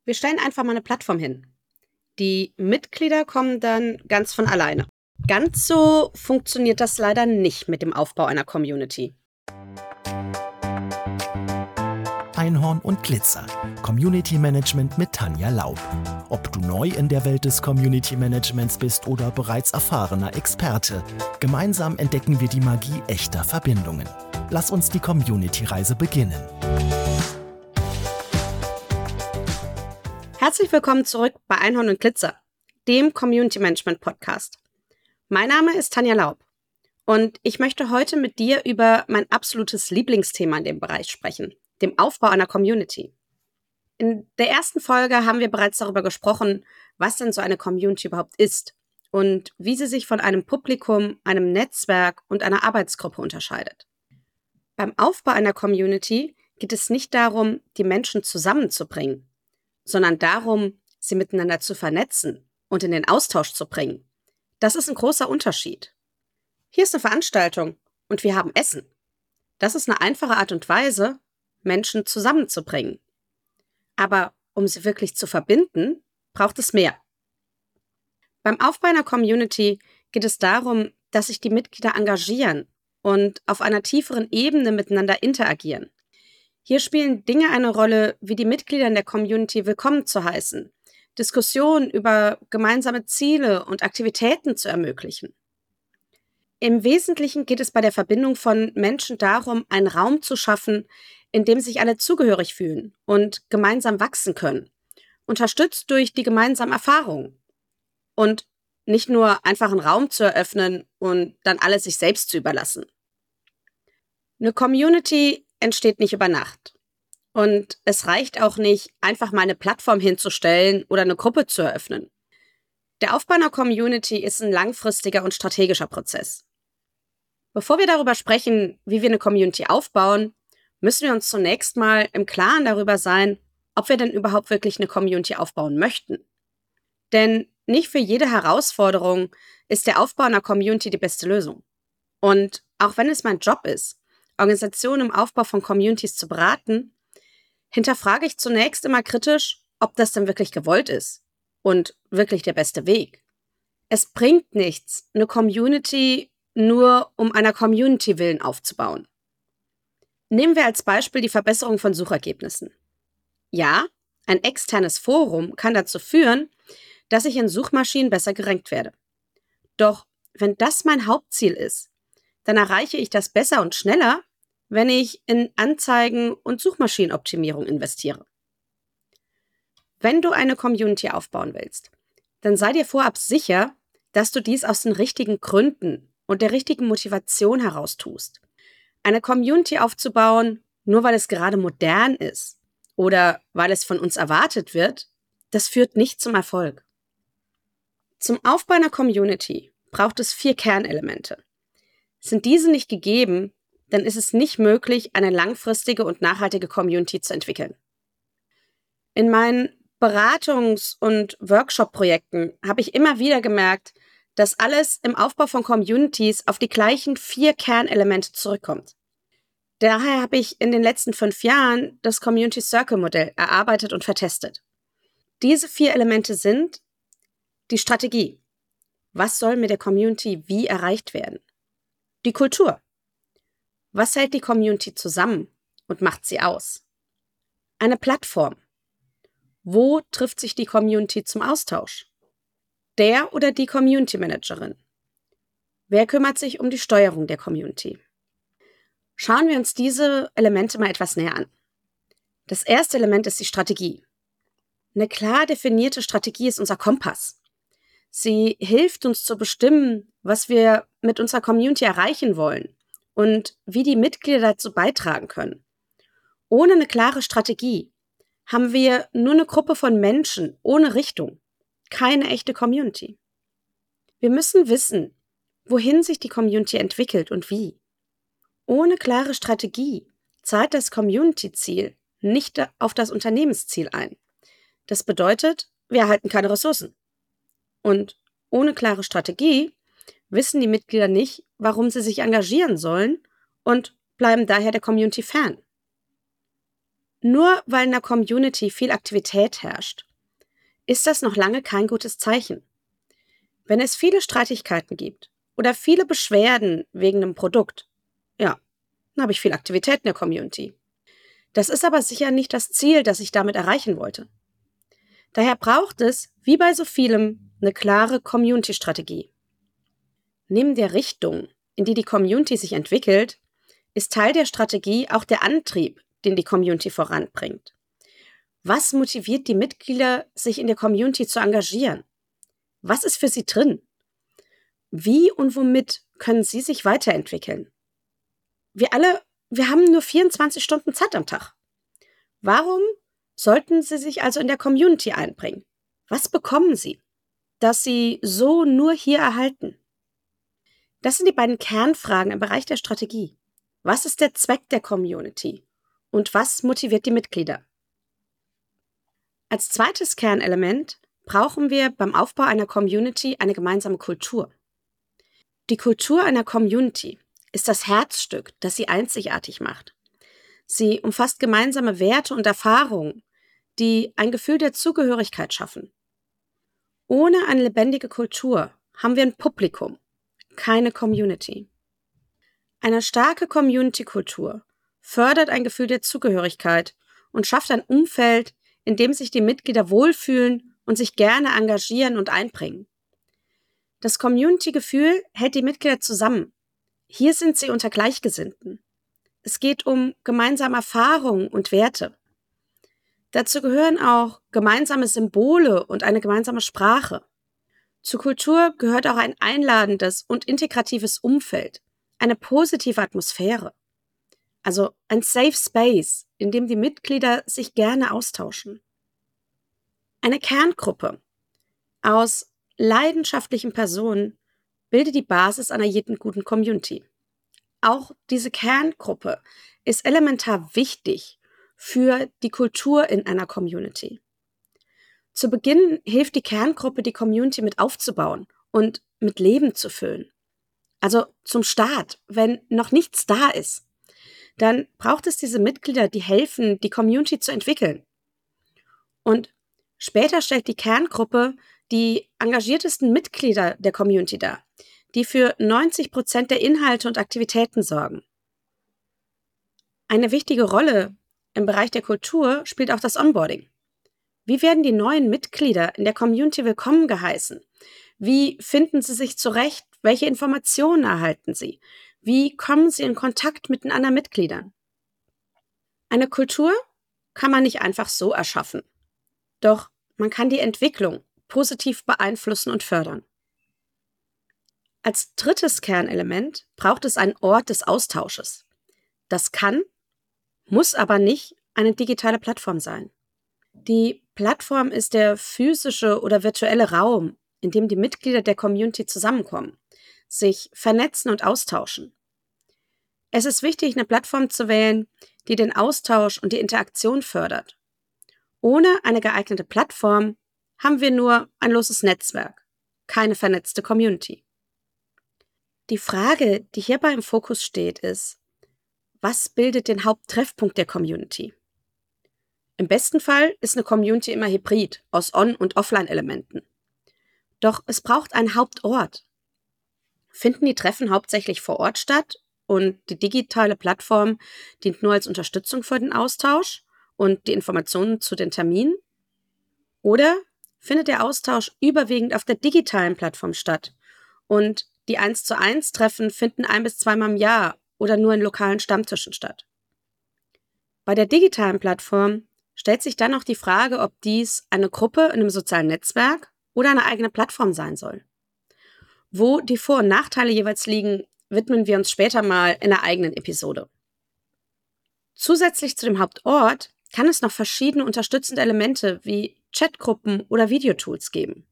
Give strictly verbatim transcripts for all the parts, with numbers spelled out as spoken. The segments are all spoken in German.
Wir stellen einfach mal eine Plattform hin. Die Mitglieder kommen dann ganz von alleine. Ganz so funktioniert das leider nicht mit dem Aufbau einer Community. Einhorn und Glitzer. Community Management mit Tanja Laub. Ob du neu in der Welt des Community Managements bist oder bereits erfahrener Experte, gemeinsam entdecken wir die Magie echter Verbindungen. Lass uns die Community-Reise beginnen. Herzlich willkommen zurück bei Einhorn und Glitzer, dem Community Management Podcast. Mein Name ist Tanja Laub und ich möchte heute mit dir über mein absolutes Lieblingsthema in dem Bereich sprechen, dem Aufbau einer Community. In der ersten Folge haben wir bereits darüber gesprochen, was denn so eine Community überhaupt ist und wie sie sich von einem Publikum, einem Netzwerk und einer Arbeitsgruppe unterscheidet. Beim Aufbau einer Community geht es nicht darum, die Menschen zusammenzubringen, sondern darum, sie miteinander zu vernetzen und in den Austausch zu bringen. Das ist ein großer Unterschied. Hier ist eine Veranstaltung und wir haben Essen. Das ist eine einfache Art und Weise, Menschen zusammenzubringen. Aber um sie wirklich zu verbinden, braucht es mehr. Beim Aufbau einer Community geht es darum, dass sich die Mitglieder engagieren und auf einer tieferen Ebene miteinander interagieren. Hier spielen Dinge eine Rolle, wie die Mitglieder in der Community willkommen zu heißen, Diskussionen über gemeinsame Ziele und Aktivitäten zu ermöglichen. Im Wesentlichen geht es bei der Verbindung von Menschen darum, einen Raum zu schaffen, in dem sich alle zugehörig fühlen und gemeinsam wachsen können, unterstützt durch die gemeinsamen Erfahrungen. Und nicht nur einfach einen Raum zu eröffnen und dann alles sich selbst zu überlassen. Eine Community entsteht nicht über Nacht. Und es reicht auch nicht, einfach mal eine Plattform hinzustellen oder eine Gruppe zu eröffnen. Der Aufbau einer Community ist ein langfristiger und strategischer Prozess. Bevor wir darüber sprechen, wie wir eine Community aufbauen, müssen wir uns zunächst mal im Klaren darüber sein, ob wir denn überhaupt wirklich eine Community aufbauen möchten. Denn nicht für jede Herausforderung ist der Aufbau einer Community die beste Lösung. Und auch wenn es mein Job ist, Organisationen im Aufbau von Communities zu beraten, hinterfrage ich zunächst immer kritisch, ob das denn wirklich gewollt ist und wirklich der beste Weg. Es bringt nichts, eine Community nur um einer Community willen aufzubauen. Nehmen wir als Beispiel die Verbesserung von Suchergebnissen. Ja, ein externes Forum kann dazu führen, dass ich in Suchmaschinen besser gerankt werde. Doch wenn das mein Hauptziel ist, dann erreiche ich das besser und schneller, wenn ich in Anzeigen und Suchmaschinenoptimierung investiere. Wenn du eine Community aufbauen willst, dann sei dir vorab sicher, dass du dies aus den richtigen Gründen und der richtigen Motivation heraus tust. Eine Community aufzubauen, nur weil es gerade modern ist oder weil es von uns erwartet wird, das führt nicht zum Erfolg. Zum Aufbau einer Community braucht es vier Kernelemente. Sind diese nicht gegeben, dann ist es nicht möglich, eine langfristige und nachhaltige Community zu entwickeln. In meinen Beratungs- und Workshop-Projekten habe ich immer wieder gemerkt, dass alles im Aufbau von Communities auf die gleichen vier Kernelemente zurückkommt. Daher habe ich in den letzten fünf Jahren das Community Circle Modell erarbeitet und vertestet. Diese vier Elemente sind die Strategie. Was soll mit der Community wie erreicht werden? Die Kultur. Was hält die Community zusammen und macht sie aus? Eine Plattform. Wo trifft sich die Community zum Austausch? Der oder die Community Managerin. Wer kümmert sich um die Steuerung der Community? Schauen wir uns diese Elemente mal etwas näher an. Das erste Element ist die Strategie. Eine klar definierte Strategie ist unser Kompass. Sie hilft uns zu bestimmen, was wir mit unserer Community erreichen wollen und wie die Mitglieder dazu beitragen können. Ohne eine klare Strategie haben wir nur eine Gruppe von Menschen ohne Richtung, keine echte Community. Wir müssen wissen, wohin sich die Community entwickelt und wie. Ohne klare Strategie zahlt das Community-Ziel nicht auf das Unternehmensziel ein. Das bedeutet, wir erhalten keine Ressourcen. Und ohne klare Strategie wissen die Mitglieder nicht, warum sie sich engagieren sollen und bleiben daher der Community fern. Nur weil in der Community viel Aktivität herrscht, ist das noch lange kein gutes Zeichen. Wenn es viele Streitigkeiten gibt oder viele Beschwerden wegen einem Produkt, ja, dann habe ich viel Aktivität in der Community. Das ist aber sicher nicht das Ziel, das ich damit erreichen wollte. Daher braucht es, wie bei so vielem, eine klare Community-Strategie. Neben der Richtung, in die die Community sich entwickelt, ist Teil der Strategie auch der Antrieb, den die Community voranbringt. Was motiviert die Mitglieder, sich in der Community zu engagieren? Was ist für sie drin? Wie und womit können sie sich weiterentwickeln? Wir alle, wir haben nur vierundzwanzig Stunden Zeit am Tag. Warum sollten sie sich also in der Community einbringen? Was bekommen sie, dass sie so nur hier erhalten? Das sind die beiden Kernfragen im Bereich der Strategie. Was ist der Zweck der Community? Und was motiviert die Mitglieder? Als zweites Kernelement brauchen wir beim Aufbau einer Community eine gemeinsame Kultur. Die Kultur einer Community ist das Herzstück, das sie einzigartig macht. Sie umfasst gemeinsame Werte und Erfahrungen, die ein Gefühl der Zugehörigkeit schaffen. Ohne eine lebendige Kultur haben wir ein Publikum, keine Community. Eine starke Community-Kultur fördert ein Gefühl der Zugehörigkeit und schafft ein Umfeld, in dem sich die Mitglieder wohlfühlen und sich gerne engagieren und einbringen. Das Community-Gefühl hält die Mitglieder zusammen. Hier sind sie unter Gleichgesinnten. Es geht um gemeinsame Erfahrungen und Werte. Dazu gehören auch gemeinsame Symbole und eine gemeinsame Sprache. Zur Kultur gehört auch ein einladendes und integratives Umfeld, eine positive Atmosphäre. Also ein Safe Space, in dem die Mitglieder sich gerne austauschen. Eine Kerngruppe aus leidenschaftlichen Personen bildet die Basis einer jeden guten Community. Auch diese Kerngruppe ist elementar wichtig für die Kultur in einer Community. Zu Beginn hilft die Kerngruppe, die Community mit aufzubauen und mit Leben zu füllen. Also zum Start, wenn noch nichts da ist, dann braucht es diese Mitglieder, die helfen, die Community zu entwickeln. Und später stellt die Kerngruppe die engagiertesten Mitglieder der Community dar, die für neunzig Prozent der Inhalte und Aktivitäten sorgen. Eine wichtige Rolle im Bereich der Kultur spielt auch das Onboarding. Wie werden die neuen Mitglieder in der Community willkommen geheißen? Wie finden sie sich zurecht? Welche Informationen erhalten sie? Wie kommen sie in Kontakt mit den anderen Mitgliedern? Eine Kultur kann man nicht einfach so erschaffen. Doch man kann die Entwicklung positiv beeinflussen und fördern. Als drittes Kernelement braucht es einen Ort des Austausches. Das kann, muss aber nicht eine digitale Plattform sein. Die Plattform ist der physische oder virtuelle Raum, in dem die Mitglieder der Community zusammenkommen, sich vernetzen und austauschen. Es ist wichtig, eine Plattform zu wählen, die den Austausch und die Interaktion fördert. Ohne eine geeignete Plattform haben wir nur ein loses Netzwerk, keine vernetzte Community. Die Frage, die hierbei im Fokus steht, ist: Was bildet den Haupttreffpunkt der Community? Im besten Fall ist eine Community immer hybrid aus On- und Offline-Elementen. Doch es braucht einen Hauptort. Finden die Treffen hauptsächlich vor Ort statt und die digitale Plattform dient nur als Unterstützung für den Austausch und die Informationen zu den Terminen? Oder findet der Austausch überwiegend auf der digitalen Plattform statt und die eins zu eins Treffen finden ein- bis zweimal im Jahr oder nur in lokalen Stammtischen statt? Bei der digitalen Plattform stellt sich dann auch die Frage, ob dies eine Gruppe in einem sozialen Netzwerk oder eine eigene Plattform sein soll. Wo die Vor- und Nachteile jeweils liegen, widmen wir uns später mal in einer eigenen Episode. Zusätzlich zu dem Hauptort kann es noch verschiedene unterstützende Elemente wie Chatgruppen oder Videotools geben.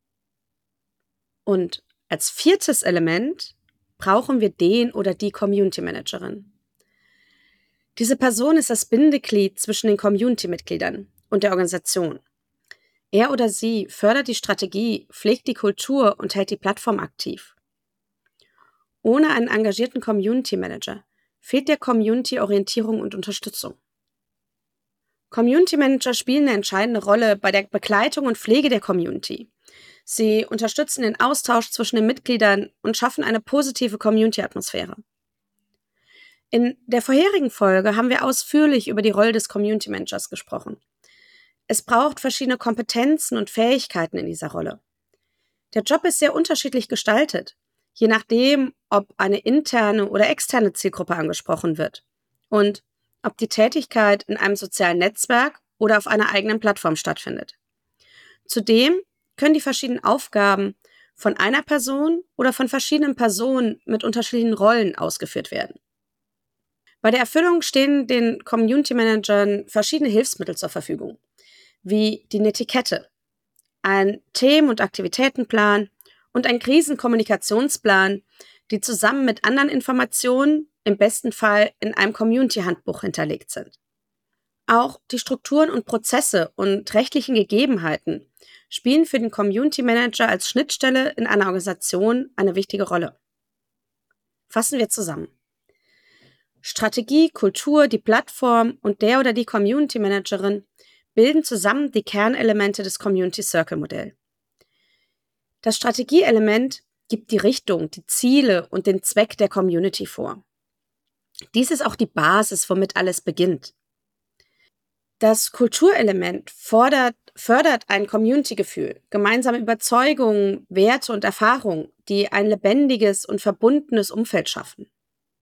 Und als viertes Element brauchen wir den oder die Community Managerin. Diese Person ist das Bindeglied zwischen den Community-Mitgliedern und der Organisation. Er oder sie fördert die Strategie, pflegt die Kultur und hält die Plattform aktiv. Ohne einen engagierten Community Manager fehlt der Community Orientierung und Unterstützung. Community Manager spielen eine entscheidende Rolle bei der Begleitung und Pflege der Community. Sie unterstützen den Austausch zwischen den Mitgliedern und schaffen eine positive Community-Atmosphäre. In der vorherigen Folge haben wir ausführlich über die Rolle des Community Managers gesprochen. Es braucht verschiedene Kompetenzen und Fähigkeiten in dieser Rolle. Der Job ist sehr unterschiedlich gestaltet, je nachdem, ob eine interne oder externe Zielgruppe angesprochen wird und ob die Tätigkeit in einem sozialen Netzwerk oder auf einer eigenen Plattform stattfindet. Zudem können die verschiedenen Aufgaben von einer Person oder von verschiedenen Personen mit unterschiedlichen Rollen ausgeführt werden. Bei der Erfüllung stehen den Community Managern verschiedene Hilfsmittel zur Verfügung, wie die Netiquette, ein Themen- und Aktivitätenplan und ein Krisenkommunikationsplan, die zusammen mit anderen Informationen im besten Fall in einem Community-Handbuch hinterlegt sind. Auch die Strukturen und Prozesse und rechtlichen Gegebenheiten spielen für den Community Manager als Schnittstelle in einer Organisation eine wichtige Rolle. Fassen wir zusammen. Strategie, Kultur, die Plattform und der oder die Community Managerin bilden zusammen die Kernelemente des Community Circle Modell. Das Strategieelement gibt die Richtung, die Ziele und den Zweck der Community vor. Dies ist auch die Basis, womit alles beginnt. Das Kulturelement fordert, fördert ein Community-Gefühl, gemeinsame Überzeugungen, Werte und Erfahrungen, die ein lebendiges und verbundenes Umfeld schaffen.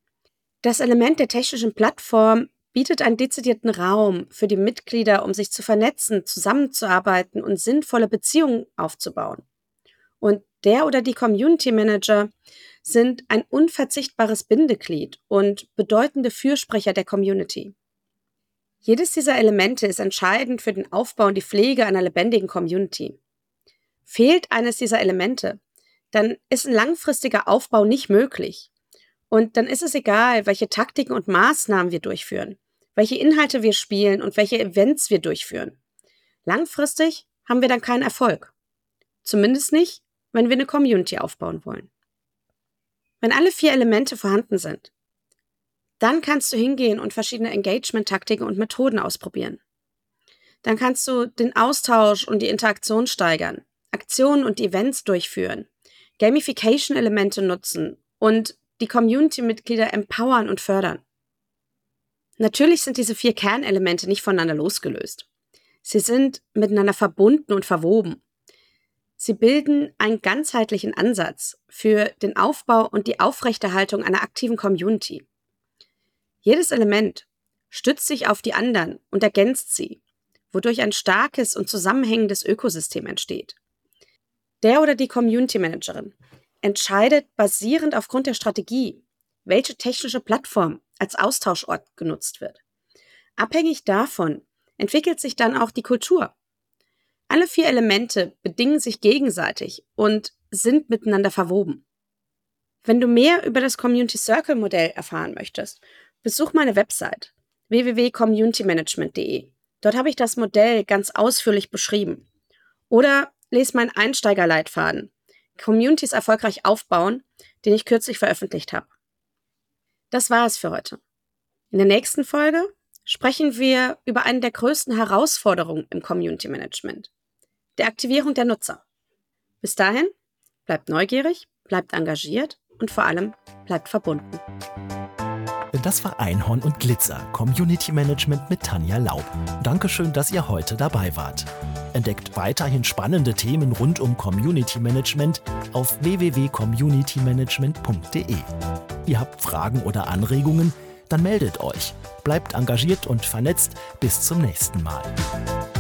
Das Element der technischen Plattform bietet einen dezidierten Raum für die Mitglieder, um sich zu vernetzen, zusammenzuarbeiten und sinnvolle Beziehungen aufzubauen. Und der oder die Community Manager sind ein unverzichtbares Bindeglied und bedeutende Fürsprecher der Community. Jedes dieser Elemente ist entscheidend für den Aufbau und die Pflege einer lebendigen Community. Fehlt eines dieser Elemente, dann ist ein langfristiger Aufbau nicht möglich. Und dann ist es egal, welche Taktiken und Maßnahmen wir durchführen, welche Inhalte wir spielen und welche Events wir durchführen. Langfristig haben wir dann keinen Erfolg. Zumindest nicht, wenn wir eine Community aufbauen wollen. Wenn alle vier Elemente vorhanden sind, dann kannst du hingehen und verschiedene Engagement-Taktiken und Methoden ausprobieren. Dann kannst du den Austausch und die Interaktion steigern, Aktionen und Events durchführen, Gamification-Elemente nutzen und die Community-Mitglieder empowern und fördern. Natürlich sind diese vier Kernelemente nicht voneinander losgelöst. Sie sind miteinander verbunden und verwoben. Sie bilden einen ganzheitlichen Ansatz für den Aufbau und die Aufrechterhaltung einer aktiven Community. Jedes Element stützt sich auf die anderen und ergänzt sie, wodurch ein starkes und zusammenhängendes Ökosystem entsteht. Der oder die Community Managerin entscheidet basierend aufgrund der Strategie, welche technische Plattform als Austauschort genutzt wird. Abhängig davon entwickelt sich dann auch die Kultur. Alle vier Elemente bedingen sich gegenseitig und sind miteinander verwoben. Wenn du mehr über das Community Circle Modell erfahren möchtest, besuch meine Website w w w punkt community management punkt d e. Dort habe ich das Modell ganz ausführlich beschrieben. Oder lese meinen Einsteigerleitfaden Communities erfolgreich aufbauen, den ich kürzlich veröffentlicht habe. Das war es für heute. In der nächsten Folge sprechen wir über eine der größten Herausforderungen im Community Management, der Aktivierung der Nutzer. Bis dahin, bleibt neugierig, bleibt engagiert und vor allem bleibt verbunden. Das war Einhorn und Glitzer, Community Management mit Tanja Laub. Dankeschön, dass ihr heute dabei wart. Entdeckt weiterhin spannende Themen rund um Community Management auf w w w punkt community management punkt d e. Ihr habt Fragen oder Anregungen? Dann meldet euch. Bleibt engagiert und vernetzt. Bis zum nächsten Mal.